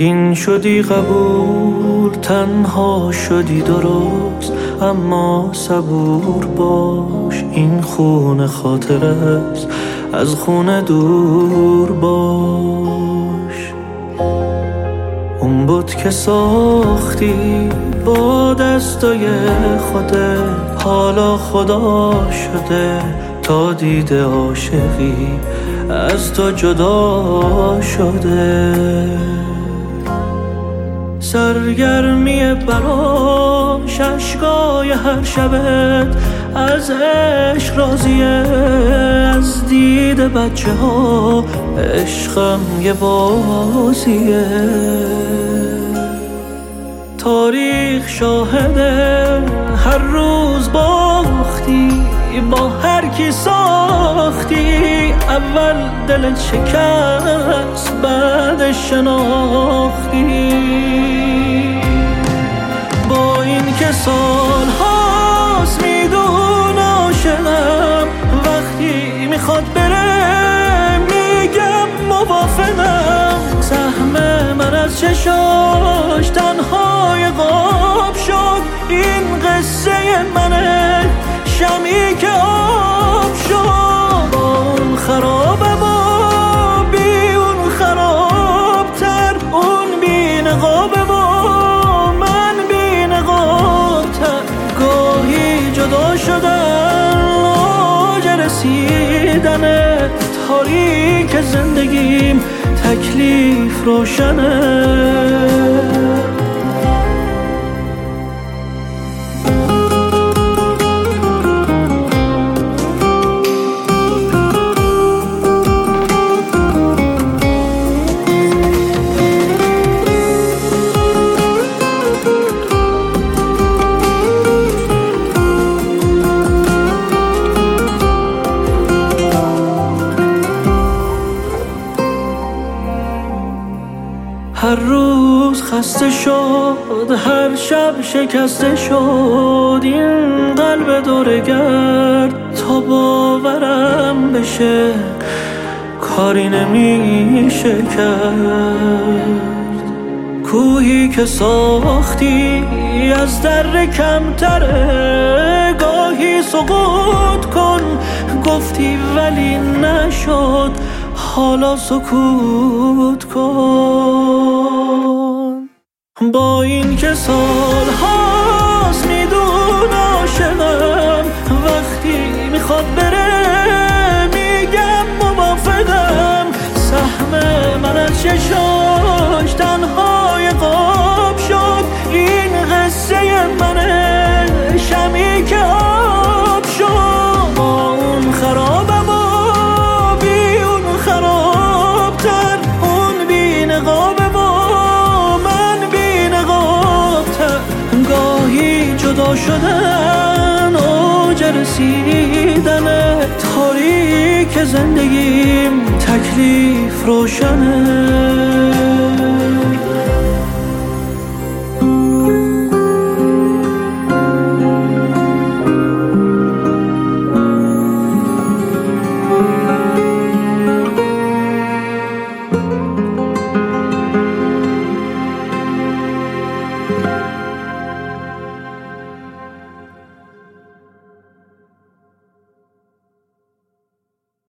غمگین شدی قبول، تنها شدی درست، اما صبور باش، این خون خاطر است، از خون دور باش. اون بود که ساختی با دستای خودت، حالا خدا شده تا دیده عاشقی از تو جدا شده. سرگرمی براش اشکای هر شبت، از عشق راضیه، از دید بچه ها عشقم یه بازیه. تاریخ شاهده هر روز باختی، با هر کی ساختی، اول دلت شکست بعد شناختی. با این که سال هاست میدون عاشقم، وقتی میخواد بره میگم موافقم. سهم من از چشاش تنهای غاب شد، این قصه منه، شمی که آب شد. با اون خرابه با بی اون خرابتر، اون بی نقابه با من بی نقابتر. گاهی جدا شدن اوج رسیدنه، تاریک زندگیم تکلیف روشنه. هر روز خسته شد، هر شب شکسته شد، این قلب دورگرد تا باورم بشه کاری نمیشه کرد. کوهی که ساختی از در کمتره، گاهی سقوط کن گفتی ولی نشد، حالا سکوت کن. با این که سال هاست میدون عاشقم، وقتی میخواد بره میگم موافقم. سهم من از چشاش تنهای غاب شد، این قصه منه، شمی که آب شد. با اون خرابه جدا شدن اوج رسیدنه، تاریک زندگیم تکلیف روشنه.